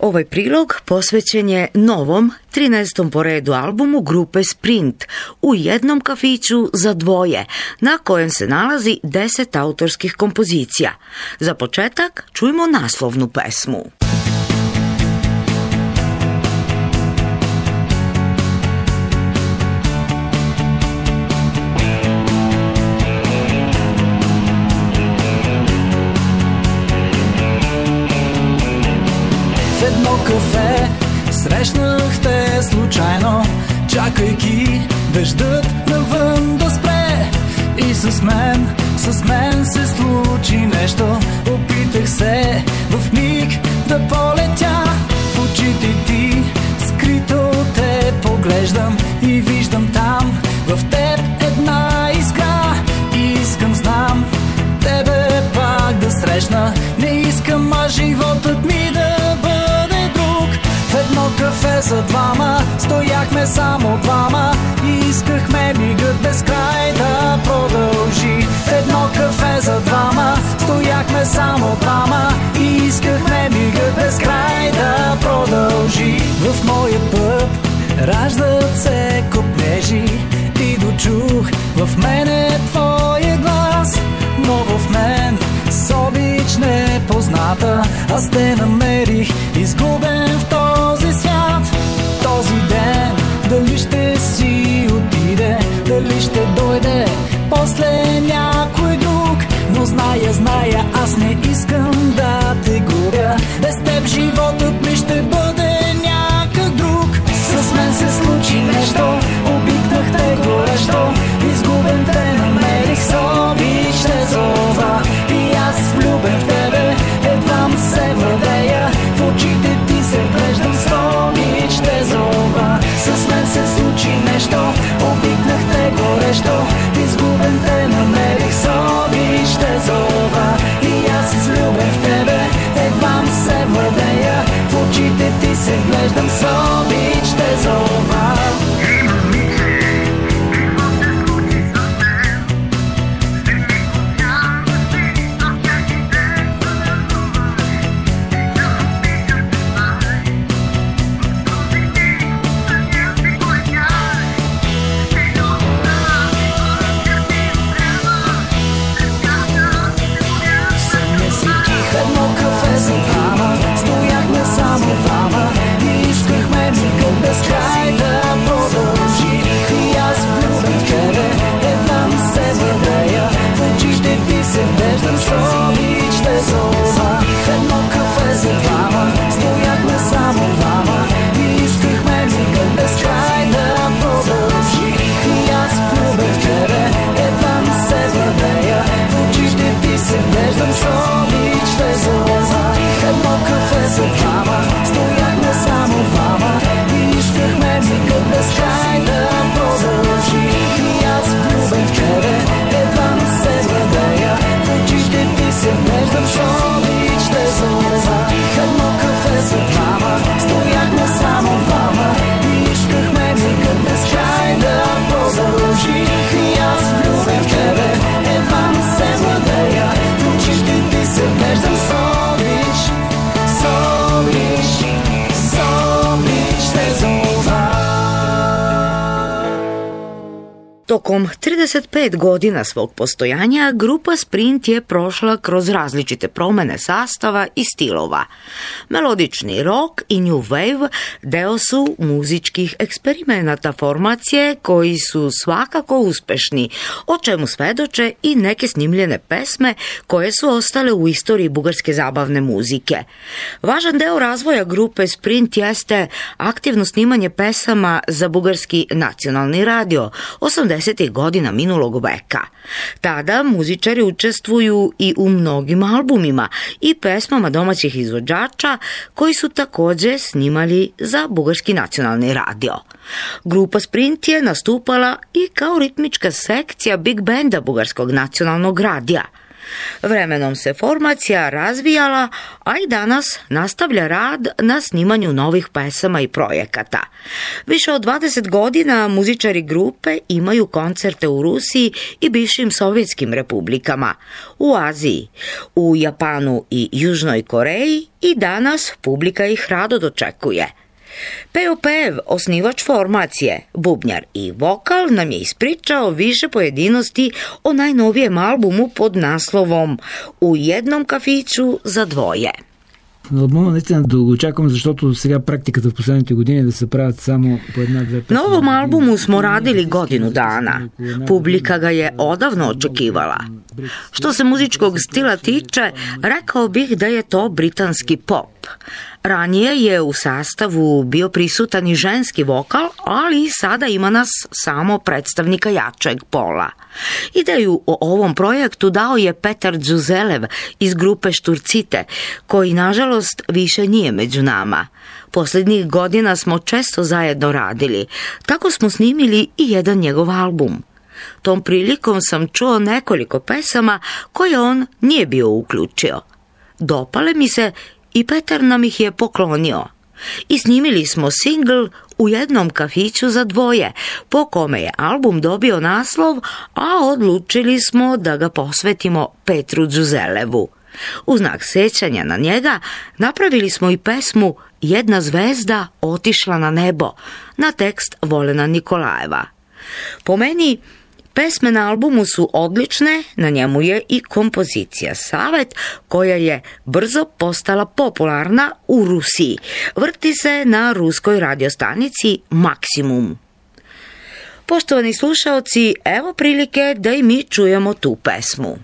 Ovaj prilog posvećen je novom 13. po redu albumu grupe Sprint U jednom kafiću za dvoje, na kojem se nalazi 10 autorskih kompozicija. Za početak čujmo naslovnu pesmu. Едно кафе срещнах те случайно, чакайки дъждът навън да спре. И с мен се случи нещо. Опитах се в миг да полетя. В очите ти скрито те поглеждам и виждам там в теб една искра. Искам, знам, тебе пак да срещна. Не искам, а животът ми да едно кафе за двама, стояхме само двама и искахме мигът без край да продължи. Едно кафе за двама, стояхме само двама и искахме мигът без край да продължи. В моя път раждат се копнежи и дочух в мене твоя глас, но в мен с обич непозната аз те намерих изгубен в този свят. Този ден дали ще си отиде, дали ще дойде после някой друг, но зная, аз не искам да те губя. Без теб животът ми ще бъде някак друг. С мен се случи нещо, обикнах те горещо, изгубен те намерих с обич те зова. И аз влюбен в тебе, едвам се владея, в очите ти се вглеждам с обич те зова. С мен се случи нещо, обикнах те горещо, изгубен те намерих с обич те зова. И аз влюбен в тебе, едвам се владея, в очите ти се вглеждам с обич те зова. Tokom 35 godina svog postojanja grupa Sprint je prošla kroz različite promjene sastava i stilova. Melodični rock i new wave deo su muzičkih eksperimenata formacije koji su svakako uspešni, o čemu svedoče i neke snimljene pesme koje su ostale u istoriji bugarske zabavne muzike. Važan deo razvoja grupe Sprint jeste aktivno snimanje pesama za bugarski nacionalni radio 80. godina minulog veka. Tada muzičari učestvuju i u mnogim albumima i pesmama domaćih izvođača koji su također snimali za bugarski nacionalni radio. Grupa Sprint je nastupala i kao ritmička sekcija big benda bugarskog nacionalnog radija. Vremenom se formacija razvijala, a i danas nastavlja rad na snimanju novih pesama i projekata. Više od 20 godina muzičari grupe imaju koncerte u Rusiji i bivšim sovjetskim republikama, u Aziji, u Japanu i Južnoj Koreji i danas publika ih rado dočekuje. Peo Pev, osnivač formacije, bubnjar i vokal, nam je ispričao više pojedinosti o najnovijem albumu pod naslovom "U jednom kafiću za dvoje". На албума наистина да го очаквам, защото сега практиката в последните години да се правят само по една-две песни. Na ovom albumu smo radili godinu dana. Publika ga je odavno očekivala. Što se muzičkog stila tiče, rekao bih da je to britanski pop. Ranije je u sastavu bio prisutan i ženski vokal, ali sada ima nas samo predstavnika jačeg pola. Ideju o ovom projektu dao je Petar Đuzelev iz grupe Šturcite, koji nažalost više nije među nama. Posljednjih godina smo često zajedno radili, tako smo snimili i jedan njegov album. Tom prilikom sam čuo nekoliko pesama koje on nije bio uključio. Dopale mi se i Petar nam ih je poklonio. I snimili smo singl "U jednom kafiću za dvoje", po kome je album dobio naslov, a odlučili smo da ga posvetimo Petru Đuzelevu. U znak sećanja na njega napravili smo i pesmu "Jedna zvezda otišla na nebo" na tekst Volena Nikolajeva. Po meni, pesme na albumu su odlične, na njemu je i kompozicija "Savet", koja je brzo postala popularna u Rusiji. Vrti se na ruskoj radiostanici Maksimum. Poštovani slušaoci, evo prilike da i mi čujemo tu pesmu.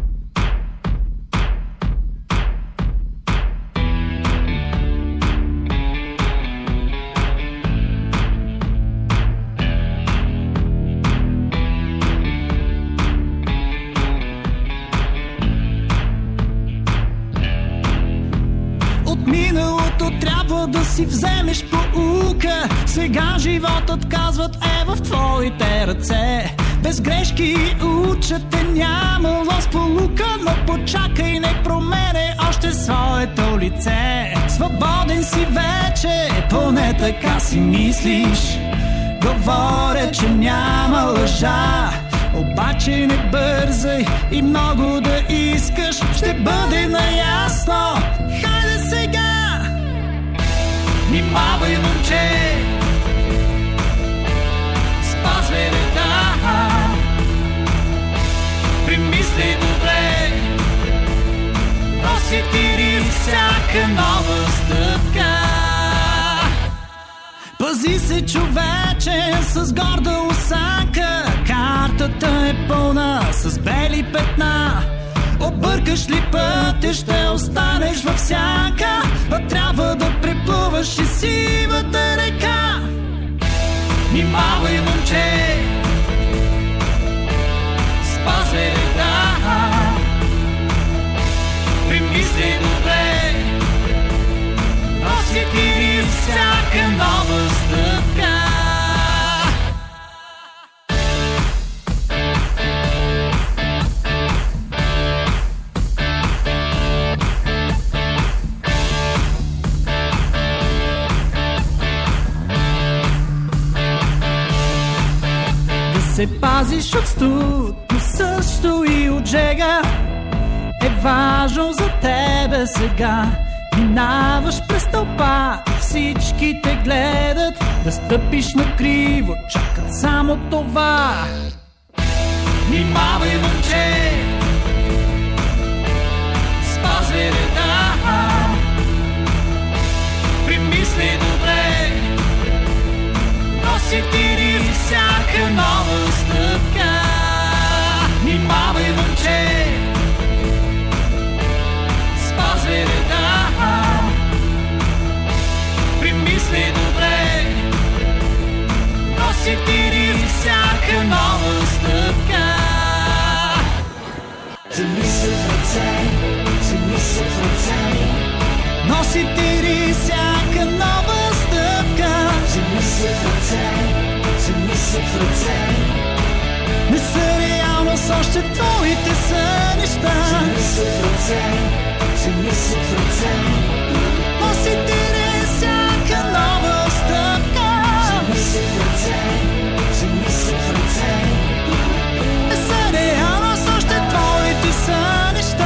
Миналото трябва да си вземеш поука. Сега животът, казват, е в твоите ръце. Без грешки учате, нямало сполука. Но почакай, не промене още своето лице. Свободен си вече, поне така си мислиш. Говоря, че няма лъжа, обаче не бързай и много да искаш. Ще бъде наясно. Хайде сега! Внимавай, момче, спазвай реда, примисли добре, носи ти риск всяка нова стъпка. Пази се, човече, с горда осанка, картата е пълна с бели петна. Объркаш ли пътя, ще останеш в сянка, а трябва да преплуваш и сивата река. Внимавай, момче, спазвай реда, примисли добре, носи ти риск всяка нова стъпка. Се пазиш от студ, но също и от жега е важно за тебе сега. Минаваш през тълпа и всички те гледат, да стъпиш накриво, чакат само това. Внимавай, момче, спазвай реда, примисли добре, носи ти риск всяка нова стъпка. Внимавай, момче, спазвай реда, примисли добре, носи ти риск всяка нова стъпка. Вземи се в ръце, вземи се в ръце, носи ти риск всяка нова стъпка. Вземи се в ръце, вземи се в ръце, не са реално реалност още твоите са неща. Усетире всяка нова стъпка. За реалност още твоите са неща.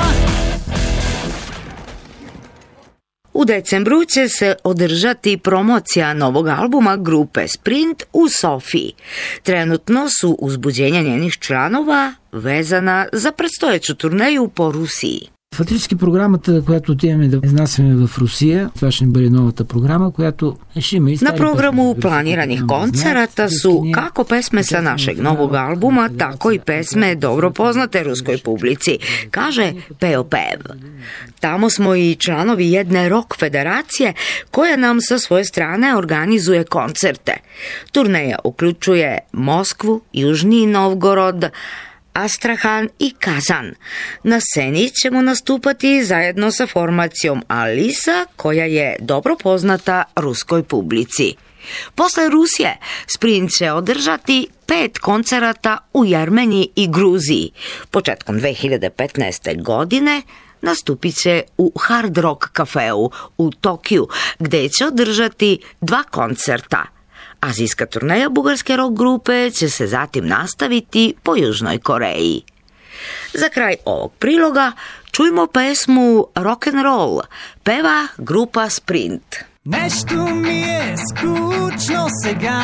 U decembru će se održati promocija novog albuma grupe Sprint u Sofiji. Trenutno su uzbuđenja njenih članova vezana za predstojeću turneju po Rusiji. Фактически програмата, която отиваме да изнасяме в Русия, това ще бъде новата програма, която ще има и Na programu planiranih koncerata su kako pesme sa našeg novog albuma, tako i pesme dobro poznate ruskoj publici, kaže Peo Pev. Tamo smo i članovi jedne rock federacije koja nam sa svoje strane organizuje koncerte. Turneja uključuje Moskvu, Južni Novgorod, Astrahan i Kazan. Na sceni ćemo nastupati zajedno sa formacijom Alisa, koja je dobro poznata ruskoj publici. Posle Rusije, Sprint će održati 5 koncerata u Jermeniji i Gruziji. Početkom 2015. godine nastupit će u Hard Rock kafeu u Tokiju, gde će održati 2 koncerta. Azijska turneja bugarske rock grupe će se zatim nastaviti po Južnoj Koreji. Za kraj ovog priloga čujmo pesmu Rock and Roll, peva grupa Sprint. Нещо ми е скучно сега,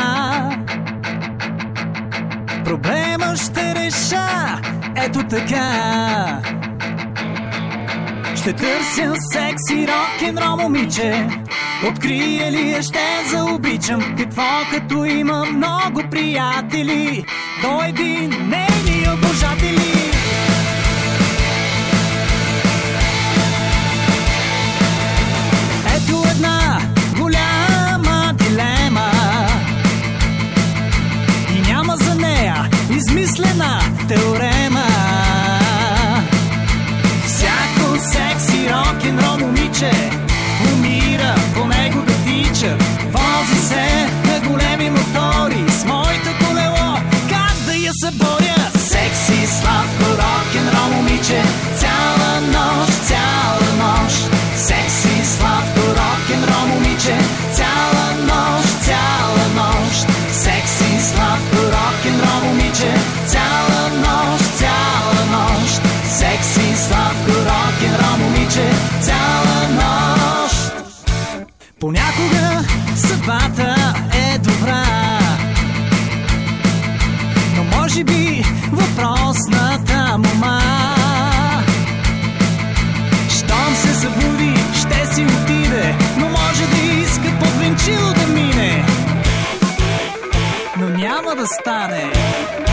проблема ще реша ето така. Ще търся секси рок-н-рол момиче, открие ли я ще заобичам. Какво като има много приятели, дойди нейни обожатели. Ето една голяма дилема и няма за нея измислена теорема. Всяко секси рок-н-рол момиче умира по него да тича. Вози се на големи мотори с моето колело, как да я съборя? Секси сладко рок-н-рол момиче, цяла нощ, цяла нощ. Секси сладко рок-н-рол момиче, цяла нощ, цяла нощ. Секси сладко рок-н-рол момиче, цяла нощ, цяла нощ. Секси сладко рок-н-рол момиче, цяла нощ. Понякога съдбата е добра, но може би въпросната мома, щом се събуди, ще си отиде, но може да иска под венчило да мине, но няма да стане.